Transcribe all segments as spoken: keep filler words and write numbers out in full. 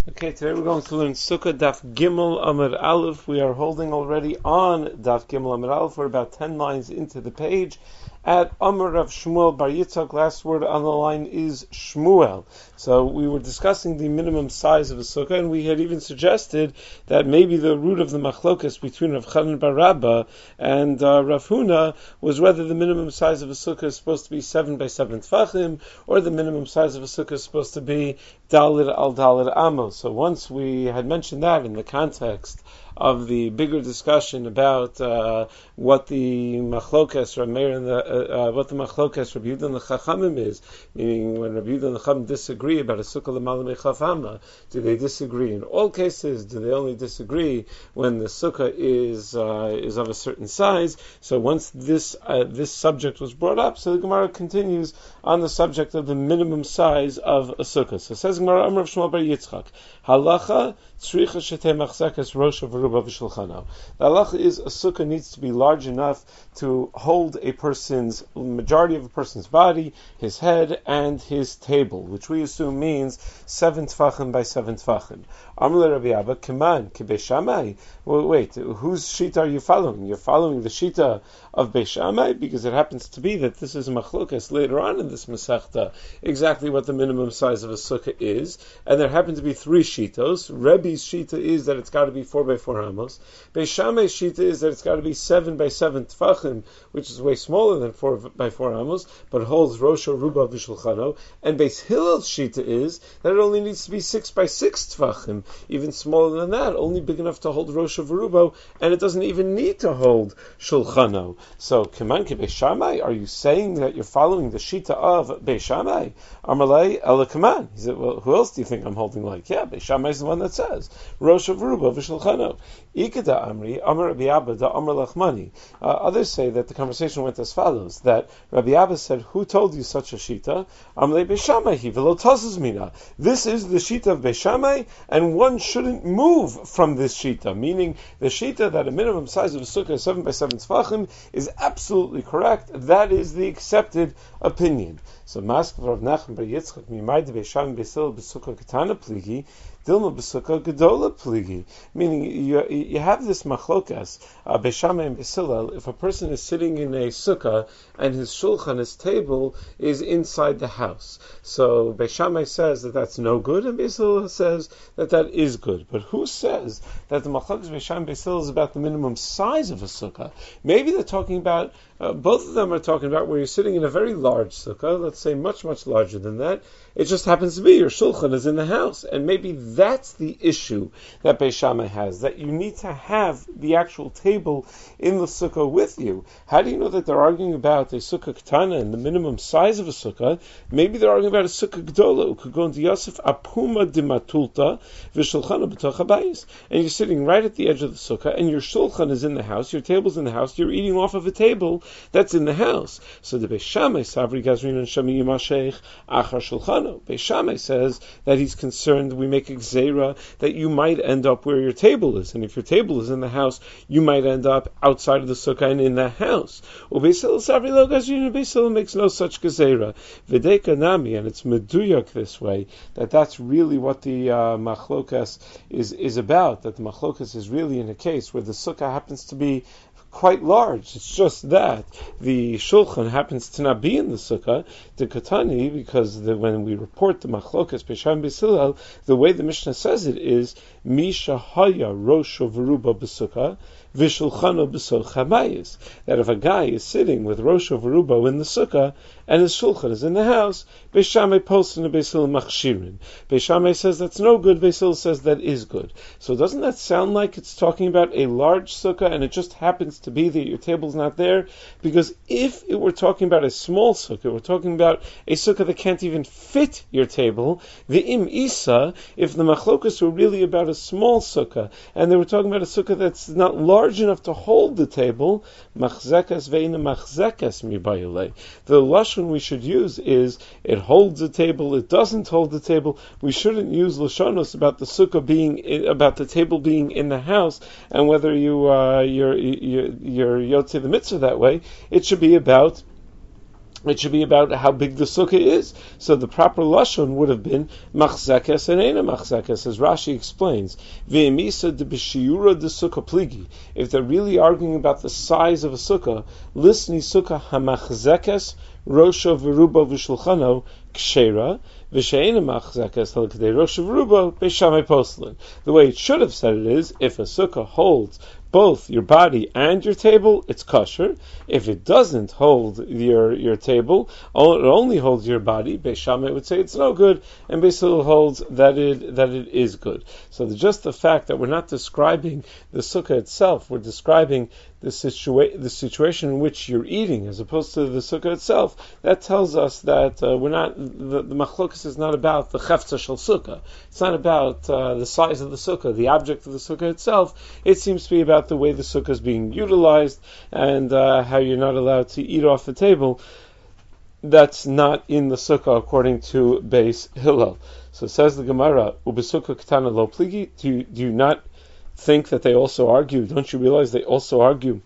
Okay, today we're going to learn Sukkah Daf Gimel Amud Aleph. We are holding already on Daf Gimel Amud Aleph. We're about ten lines into the page. At Amar Rav Shmuel Bar Yitzchak, last word on the line is Shmuel. So we were discussing the minimum size of a sukkah, and we had even suggested that maybe the root of the machlokas between Rav Chanan bar Rabba and uh, Rav Huna was whether the minimum size of a sukkah is supposed to be seven by seven tfachim, or the minimum size of a sukkah is supposed to be dalit al dalit amos. So once we had mentioned that in the context of the bigger discussion about uh, what the machlokas Rav Meir and the uh, uh, what the machlokas Rabbi Yehuda and the Chachamim is, meaning when Rabbi Yehuda and the Chachamim disagree about a sukkah l'mala mechaf hama, do they disagree in all cases? Do they only disagree when the sukkah is uh, is of a certain size? So once this uh, this subject was brought up, so the Gemara continues on the subject of the minimum size of a sukkah. So it says Gemara Amar Rav Shmuel Bar Yitzchak, halacha tzricha shetei machzekes rosh v'ruba v'shulchano. The halacha is a sukkah needs to be large enough to hold a person's, majority of a person's body, his head, and his table, which we assume means seven tfachim by seven tfachim. Amar Rabbi Abba, Keman, Kebei Shammai. Well, wait, whose shita are you following? You're following the shita of Beis Shammai, because it happens to be that this is machlokas later on in this Masechta, exactly what the minimum size of a sukkah is, and there happen to be three shitos. Rebbe's shita is that it's got to be four by four amos. Beis Shammai's shita is that it's got to be seven by seven tfachim, which is way smaller than four by four amos, but holds rosho ruba v'shulchano. And Beis Hillel's shita is that it only needs to be six by six tfachim, even smaller than that, only big enough to hold rosho v'rubo, and it doesn't even need to hold shulchano. So, Keman ke Beis Shammai, are you saying that you're following the shita of Beis Shammai? Amalei ela Keman. He said, well, who else do you think I'm holding like? Yeah, Beis Shammai is the one that says rosho v'rubo v'shulchano. Ikeda Amri, Amar Rabbi Abba, da Amar Lachmani. Uh, others say that the conversation went as follows, that Rabbi Abba said, who told you such a shita? Amalei Beis Shammai hi v'lo tazuz mina. This is the shita of Beis Shammai, and one shouldn't move from this shita, meaning the shita that a minimum size of a sukkah is seven by seven tfachim is absolutely correct. That is the accepted opinion. So, Mask Rav Nachman bar Yitzchak, Mimai de Beis Shammai Beis Hillel b'sukkah katana pligi, Dilma b'sukkah gedola pligi. Meaning, you, you have this machlokas, uh, Beis Shammai and Beis Hillel, if a person is sitting in a sukkah and his shulchan, his table, is inside the house. So, Beis Shammai says that that's no good, and Beis Hillel says that that is good. But who says that the machlokas Beis Shammai and Beis Hillel is about the minimum size of a sukkah? Maybe they're talking about, uh, both of them are talking about where you're sitting in a very large sukkah, let's say much, much larger than that. It just happens to be your shulchan is in the house, and maybe that's the issue that Beis Shammai has, that you need to have the actual table in the sukkah with you. How do you know that they're arguing about a sukkah katana and the minimum size of a sukkah? Maybe they're arguing about a sukkah gdola, ukagon di Yosef apuma di matulta v'shulchana b'toch habayis, and you're sitting right at the edge of the sukkah, and your shulchan is in the house, your table's in the house, you're eating off of a table that's in the house. So the Beis Shammai savri gazrin and shami yimashech achar shulchan. Beis Shammai says that he's concerned we make a gzeira that you might end up where your table is, and if your table is in the house, you might end up outside of the sukkah and in the house. Beis Hillel savri lo gazrin, Beis Hillel makes no such gzeira. V'deka nami, and it's meduyak this way, that that's really what the uh, machlokas is is about. That the machlokas is really in a case where the sukkah happens to be quite large. It's just that the shulchan happens to not be in the sukkah, the katani, because the, when we report the machlokas Beis Shammai and Beis Hillel, the way the Mishnah says it is misha haya rosho v'ruba b'sukkah v'shulchano b'soch habayis. That if a guy is sitting with rosho v'ruba in the sukkah and his shulchan is in the house, Beis Shammai postin and Beis Hillel machshirin. Beis Shammai says that's no good, Beis Hillel says that is good. So doesn't that sound like it's talking about a large sukkah and it just happens to be that your table's not there? Because if it were talking about a small sukkah, we're talking about a sukkah that can't even fit your table, the im isa, if the machlokas were really about a small sukkah, and they were talking about a sukkah that's not large enough to hold the table, machzekas ve'ina machzekas mibayulei. The lashon we should use is it holds the table, it doesn't hold the table. We shouldn't use lashonos about the sukkah being, about the table being in the house, and whether you uh, you're you're, you're yotze the mitzvah that way. It should be about It should be about how big the sukkah is. So the proper lashon would have been machzekes and eina machzekes, as Rashi explains. Ve'emisa de b'shiura de sukkah pligi. If they're really arguing about the size of a sukkah, listni sukkah hamachzekes rosho v'rubo v'shulchano kshera v'she'eina machzekes halkadei rosho v'rubo b'shamei poslan. The way it should have said it is, if a sukkah holds both your body and your table, it's kosher. If it doesn't hold your your table, it only holds your body, Beis Shammai would say it's no good, and Beis Hillel holds that it that it is good. So the, just the fact that we're not describing the sukkah itself, we're describing the situa- the situation in which you're eating, as opposed to the sukkah itself, that tells us that uh, we're not the, the machlokas is not about the chefza shel sukkah. It's not about uh, the size of the sukkah, the object of the sukkah itself. It seems to be about the way the sukkah is being utilized and uh, how you're not allowed to eat off the table. That's not in the sukkah according to Beis Hillel. So says the Gemara, "Ubesukkah ketana lo pligi." Do you, do you not think that they also argue? Don't you realize they also argue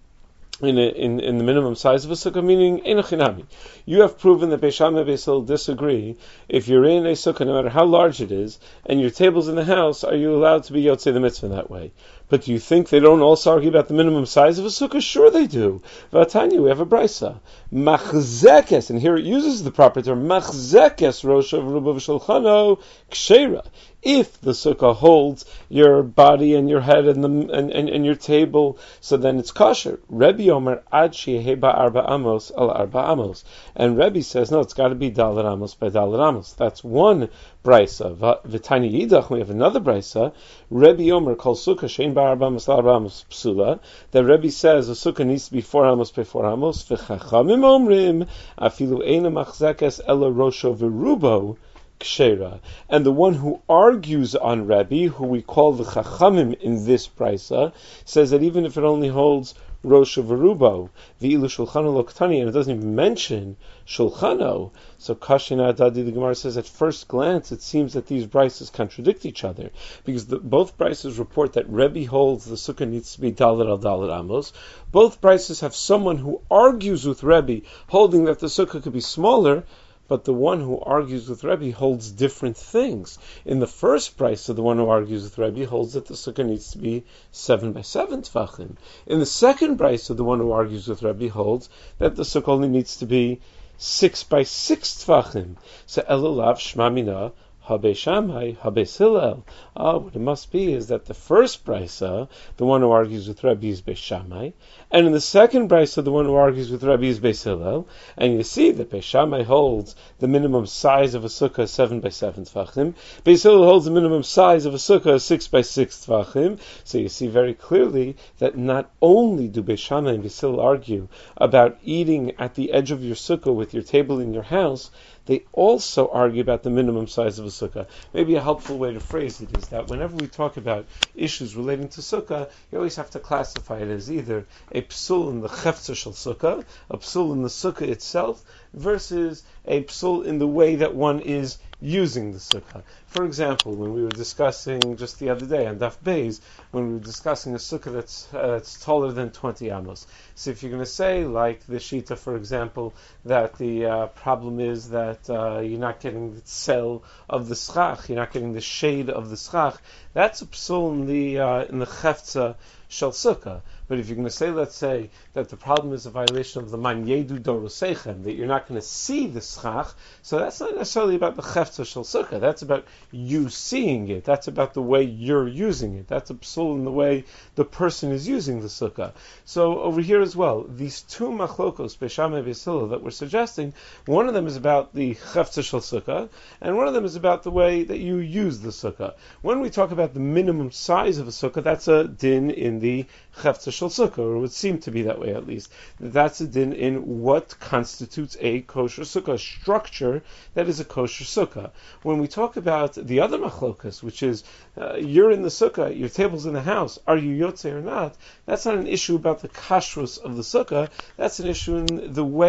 in a, in in the minimum size of a sukkah? Meaning, enochinami. You have proven that Beis Shammai and Beis Hillel disagree. If you're in a sukkah, no matter how large it is, and your table's in the house, are you allowed to be yotzei the mitzvah in that way? But do you think they don't also argue about the minimum size of a sukkah? Sure they do. V'atanya, we have a brisa. Machzekes, and here it uses the proper term, machzekes roshav rubav shulchano kshera. If the sukkah holds your body and your head and, the, and, and, and your table, so then it's kosher. Rebbe Omer ad sheheba arba amos al arba amos. And Rebbe says, no, it's got to be dalet amos by dalet amos. That's one brisa. V'tanya yidach, we have another brisa. Rebbe Omer kol sukkah shein ba arba amos al arba amos psula. That Rebbe says a sukkah needs to be four amos by four amos. V'chachamim omrim afilu eina machzekes ela rosho v'rubo kshera. And the one who argues on Rebbe, who we call the Chachamim in this brisa, says that even if it only holds Rosh V'rubo, V'ilu Shulchano Lo Ktani, and it doesn't even mention Shulchano, so Kashina Dadi, the Gemara says at first glance it seems that these brises contradict each other, because the, both brises report that Rebbe holds the sukkah needs to be Dalet al Dalet Amos. Both brises have someone who argues with Rebbe, holding that the sukkah could be smaller, but the one who argues with Rebbe holds different things. In the first brisa, the one who argues with Rebbe holds that the sukkah needs to be seven by seven tefachim. In the second brisa, the one who argues with Rebbe holds that the sukkah only needs to be six by six tefachim. So elulav shma mina Habe Shammai, Habe Hillel. Ah, what it must be is that the first brisa, the one who argues with Rebbe is Beis Shammai, and in the second brisa, the one who argues with Rebbe is Beis Hillel. And you see that Beis Shammai holds the minimum size of a sukkah is seven by seven tefachim. Beis Hillel holds the minimum size of a sukkah is six by six tefachim. So you see very clearly that not only do Beis Shammai and Beis Hillel argue about eating at the edge of your sukkah with your table in your house, they also argue about the minimum size of a sukkah. Maybe a helpful way to phrase it is that whenever we talk about issues relating to sukkah, you always have to classify it as either a psul in the chefza shel sukkah, a psul in the sukkah itself, versus a psul in the way that one is using the sukkah. For example, when we were discussing just the other day on Daf Beis, when we were discussing a sukkah that's uh, that's taller than twenty amos. So if you're going to say, like the Shita, for example, that the uh, problem is that uh, you're not getting the cell of the schach, you're not getting the shade of the schach, that's a psul in the uh, in the chefza shel sukkah. But if you're going to say, let's say, that the problem is a violation of the man yedu dorosechem, that you're not going to see the schach, so that's not necessarily about the chefza shel sukkah. That's about you seeing it. That's about the way you're using it. That's a psul in the way the person is using the sukkah. So over here as well, these two machlokos, Beis Shammai and Beis Hillel, that we're suggesting, one of them is about the chefza shel sukkah, and one of them is about the way that you use the sukkah. When we talk about the minimum size of a sukkah, that's a din in the chefza shel sukkah, or it would seem to be that way at least. That's a din in what constitutes a kosher sukkah, a structure that is a kosher sukkah. When we talk about the other machlokas, which is uh, you're in the sukkah, your table's in the house, are you yotzei or not? That's not an issue about the kashrus of the sukkah. That's an issue in the way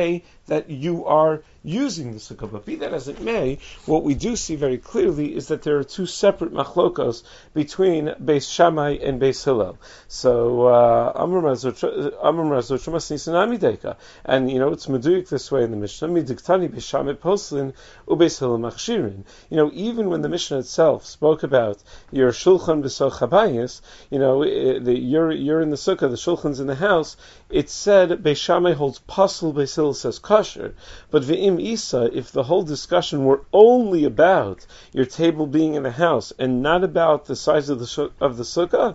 that you are using the sukkah. But be that as it may, what we do see very clearly is that there are two separate machlokos between Beis Shammai and Beis Hillel. So, Amr Mazotra Masnisanami Deka. And, you know, it's meduyik this way in the Mishnah, Midiktani Beis Shammai Poslin Ubeis Hillel Machshirin. You know, even when the Mishnah itself spoke about your Shulchan B'Soch Habayis, you know, the, you're, you're in the sukkah, the Shulchan's in the house, it said Beis Shammai holds pasul, Beis Hillel says kosher. But Ve'im Isa, if the whole discussion were only about your table being in the house and not about the size of the of the sukkah,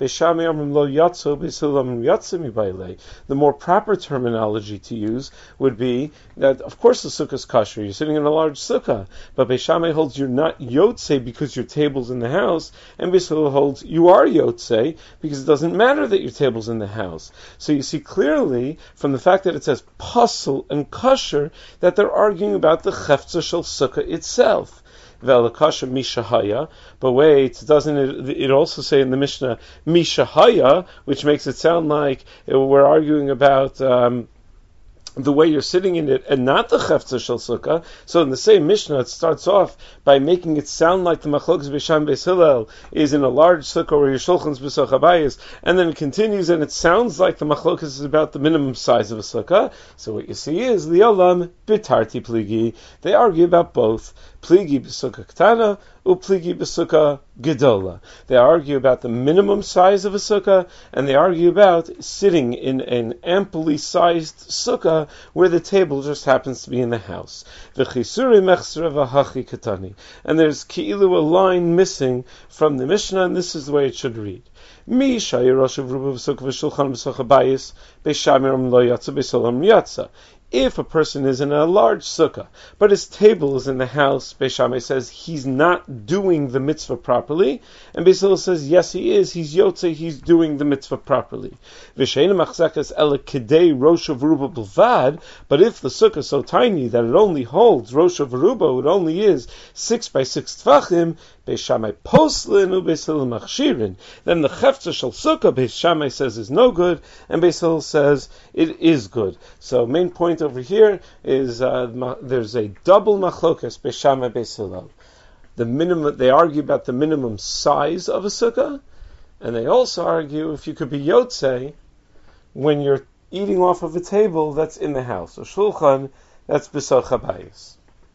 the more proper terminology to use would be that, of course, the sukkah is kosher. You're sitting in a large sukkah, but Beis Shammai holds you're not yotze because your table's in the house, and Beis Hillel holds you are yotze because it doesn't matter that your table's in the house. So you see clearly from the fact that it says pasul and kosher that they're arguing about the chefza shel sukkah itself. Ve'alakasha mishahaya, but wait, doesn't it, it also say in the Mishnah mishahaya, which makes it sound like we're arguing about um, the way you're sitting in it and not the chefza shel sukkah. So in the same Mishnah, it starts off by making it sound like the machlokas Beis Shammai Beis Hillel is in a large sukkah where your shulchan's b'soch habayis, and then it continues and it sounds like the machlokas is about the minimum size of a sukkah. So what you see is liolam bitarti pligi. They argue about both. Pligi b'sukkah ktana, upligi b'sukkah gedola. They argue about the minimum size of a sukkah, and they argue about sitting in an amply sized sukkah where the table just happens to be in the house. V'chisuri mechsra v'hachi katani. And there's ki'ilu, a line missing from the Mishnah, and this is the way it should read. Mi shayir rosh of ruba v'sukkah v'shulchan b'soch habayis, Beis Shammai lo yatsa, Beis Hillel yatsa. If a person is in a large sukkah, but his table is in the house, Beis Shammai says he's not doing the mitzvah properly, and Beis Hillel says yes he is, he's yotze, he's doing the mitzvah properly. V'sheina machzakas ela kedei rosh v'ruba b'lvad, but if the sukkah is so tiny that it only holds rosh v'ruba, it only is six by six tvachim, Beis Shammai poslin u Beis Hillel machshirin, then the chefza shel sukkah Beis Shammai says is no good, and Beis Hillel says it is good. So main point over here is uh, there's a double machlokas Beis Shammai Beis Hillel. The minimum, they argue about the minimum size of a sukkah, and they also argue if you could be yotze when you're eating off of a table that's in the house, a shulchan that's b'soch habayis.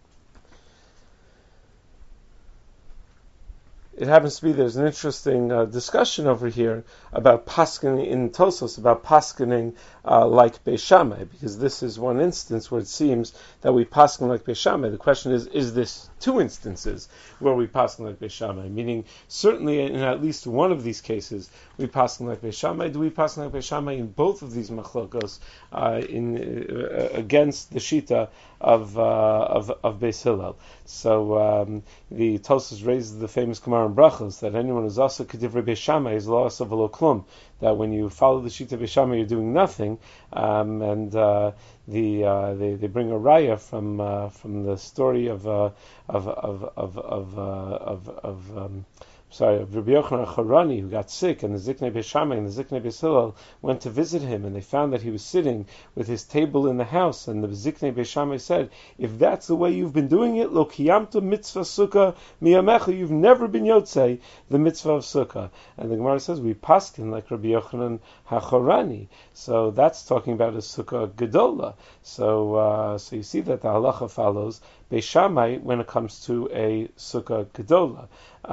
It happens to be there's an interesting uh, discussion over here about paskening in Tosos, about paskening uh, like Beis Shammai, because this is one instance where it seems that we pasken like Beis Shammai. The question is, is this two instances where we pasken like Beis Shammai? Meaning, certainly in at least one of these cases, we pasken like Beis Shammai. Do we pasken like Beis Shammai in both of these machlokos uh, in uh, against the shita of uh, of of Beis Hillel? So um, the Tosos raises the famous Gemara in Brachos that anyone who's also kedivrei Beis Shammai is lo asa v'lo klum. That when you follow the shita Beis Shammai, you're doing nothing. Um, and uh, the uh, they they bring a raya from uh, from the story of uh, of of of of uh, of, of um, sorry, of Rabbi Yochanan Harani, who got sick, and the Ziknei Beis Shammai and the Ziknei Beis Hillel went to visit him, and they found that he was sitting with his table in the house, and the Ziknei Beis Shammai said, if that's the way you've been doing it, lo kiyamta mitzvah sukkah miyamecha, you've never been yotzei the mitzvah of sukkah. And the Gemara says, we paskin like Rabbi Yochanan HaCharani. So that's talking about a sukkah gedola. So, uh, so you see that the halacha follows Beis Shammai when it comes to a sukkah gedola.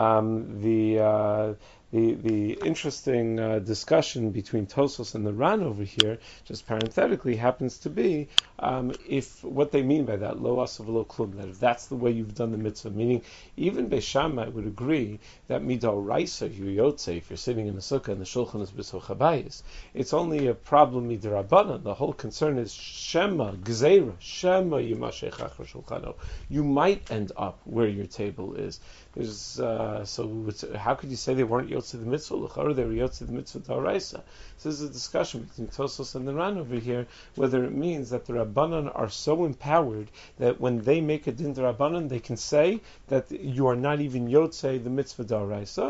Um, the uh, the the interesting uh, discussion between Tosos and the Ran over here, just parenthetically, happens to be um, if what they mean by that lo asa v'lo klum, that if that's the way you've done the mitzvah, meaning even Beis Shammai would agree that midoraisa you yotze if you're sitting in a sukkah and the shulchan is b'soch habayis. It's only a problem midirabanan. The whole concern is shema gzeira shema yimashech achar shulchano. You might end up where your table is. There's uh, so it's, how could you say they weren't yotze the mitzvah l'chara? They were yotze the mitzvah d'oraisa. So there's a discussion between Tosos and the Ran over here whether it means that the Rabbanan are so empowered that when they make a din d'Rabbanan, they can say that you are not even yotze the mitzvah d'oraisa, or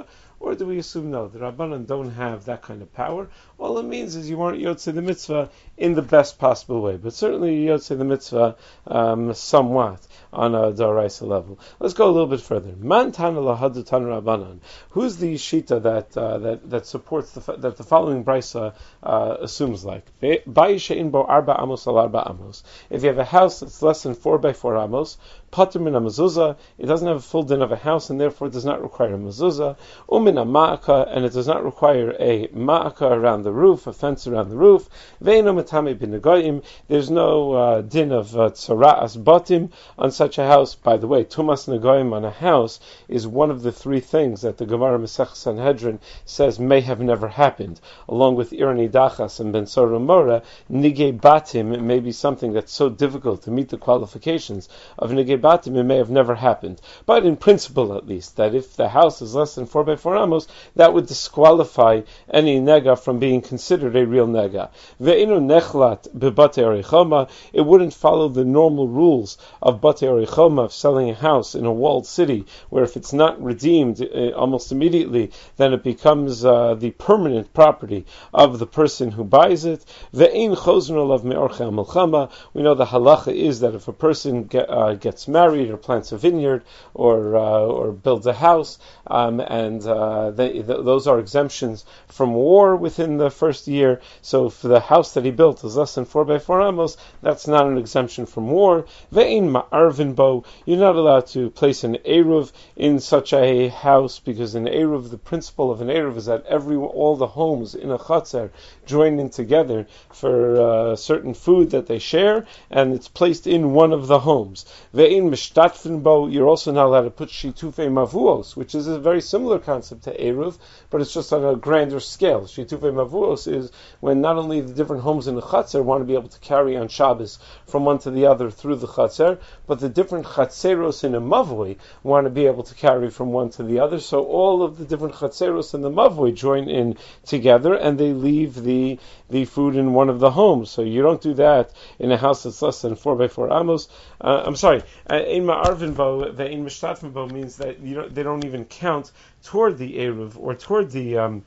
or do we assume no, the Rabbanan don't have that kind of power? All it means is you weren't Yotzei the mitzvah in the best possible way, but certainly you Yotzei the mitzvah um, somewhat on a D'oraisa level. Let's go a little bit further. Man Tana Lahadu Tana Rabbanan. Who's the shita that uh, that that supports the that the following brisa uh, assumes like Bayis she'in bo arba amos al arba amos. If you have a house that's less than four by four amos, patur min mezuzah, it doesn't have a full din of a house and therefore does not require a mezuzah. Umin ma'aka, and it does not require a ma'aka around the roof, a fence around the roof. Ve'ino metame b'negoyim, there's no uh, din of uh, tzara'as batim on such a house. By the way, tumas negoyim on a house is one of the three things that the Gemara Masech Sanhedrin says may have never happened, along with Irani Dachas and Ben Sora Mora. Nigei batim, it may be something that's so difficult to meet the qualifications of nigei batim, it may have never happened. But in principle, at least, that if the house is less than four by four amos, that would disqualify any nega from being considered a real nega. Ve'inu nechlat bebate orichoma, it wouldn't follow the normal rules of bate orichoma, of selling a house in a walled city, where if it's not redeemed uh, almost immediately, then it becomes uh, the permanent property of the person who buys it. Ve'in chozron olav me'orchei milchama, we know the halacha is that if a person get, uh, gets married or plants a vineyard or uh, or builds a house, um, and uh, they, th- those are exemptions from war within the first year. So if the house that he built is less than four by four amos, that's not an exemption from war. Ve'in ma'arvin bo, you're not allowed to place an eruv in such a house, because an eruv, the principle of an eruv is that every all the homes in a chatzer join in together for uh, certain food that they share, and it's placed in one of the homes. Ve'in mishtatfin bo, you're also not allowed to put shitufei mavuos, which is a very similar concept to eruv, but it's just on a grander scale. Shitufei mavuos is when not only the different homes in the chatzer want to be able to carry on Shabbos from one to the other through the chatzer, but the different chatzeros in a mavoi want to be able to carry from one to the other. So all of the different chatzeros in the mavoi join in together, and they leave the the food in one of the homes. So you don't do that in a house that's less than four by four amos. Uh, I'm sorry, ein ma'arvin bo, the ein mishtatfin bo means that you don't, they don't even count toward the eruv or toward the um,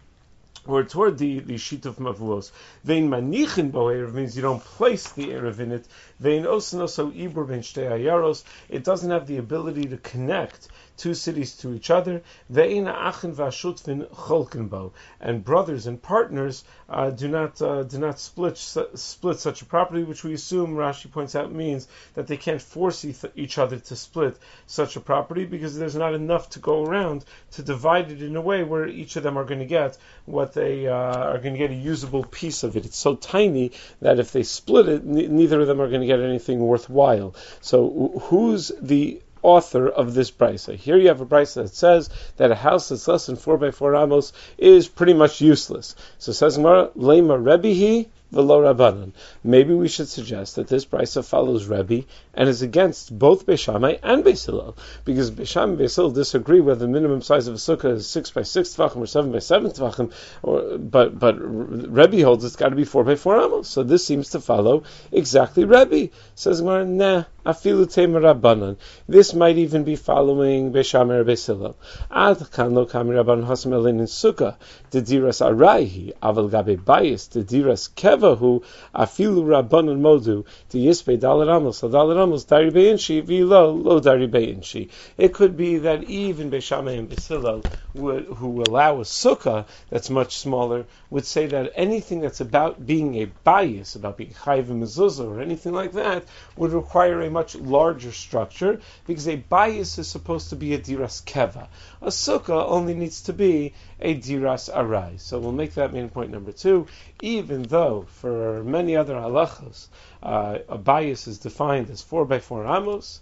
or toward the, the sheet of mavuos. Vein manichin bo eruv means you don't place the eruv in it. Vein osen also ibur ben shtei ayaros, it doesn't have the ability to connect two cities to each other. Vein achin v'ashutvin cholken bo, and brothers and partners uh, do not uh, do not split split such a property, which we assume, Rashi points out, means that they can't force each other to split such a property, because there's not enough to go around to divide it in a way where each of them are going to get what they uh, are going to get a usable piece of it. It's so tiny that if they split it, n- neither of them are going to get anything worthwhile. So who's the author of this brisa? Here you have a brisa that says that a house that's less than four by four amos is pretty much useless. So it says Gemara, Lema Rebbehi v'lo Rabbanan. Maybe we should suggest that this brisa follows Rebbe and is against both Beis Shammai and Beis Hillel, because Beis Shammai and Beis Hillel disagree whether the minimum size of a sukkah is six by six tvachim or seven by seven tvachim, or but but Rebbe holds it's got to be four by four amos. So this seems to follow exactly Rebbe. Says Gemara, nah, afilu tema Rabbanan. This might even be following Beis Shammai or Beis Hillel. Ad kan lo kami Rabbanan hasam elin in sukkah dediras arayhi aval gabe bayis dediras kevahu afilu Rabbanan modu di yispe dalar amos dalar amos dari beinshi v'lo lo dari beinshi. It could be that even Beis Shammai and Beis Hillel would, who allow a sukkah that's much smaller, would say that anything that's about being a bayis, about being chayiv mezuzah or anything like that, would require a much larger structure, because a bayis is supposed to be a diras keva. A sukkah only needs to be a diras arai. So we'll make that main point number two. Even though for many other halachos, uh, a bayis is defined as four by four amos,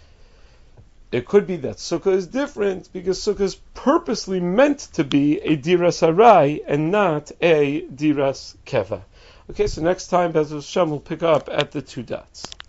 it could be that sukkah is different, because sukkah is purposely meant to be a diras arai and not a diras keva. Okay, so next time, Be'ez Hashem, we'll pick up at the two dots.